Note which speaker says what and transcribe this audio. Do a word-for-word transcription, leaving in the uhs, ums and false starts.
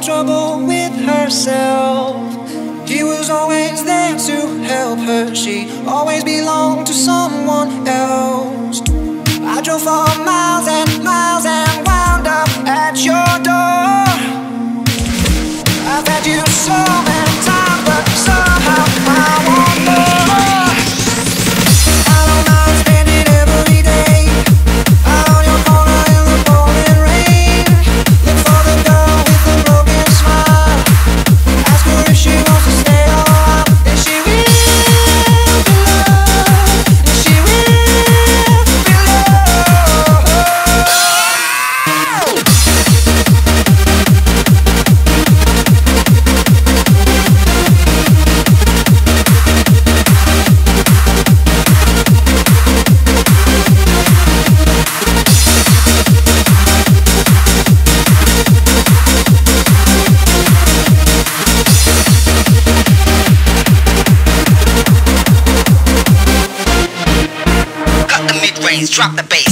Speaker 1: trouble with herself. He was always there to help her. She always belonged to someone else. I drove for miles and miles and wound up at your door. I've had you so many times, but somehow I want more. I don't mind spending every day out on your corner in the pouring rain. Look for the girl with the broken smile. Ask her if she wants to stay a while. And she will be loved. And she will be loved.
Speaker 2: Cut the mid-range, drop the bass.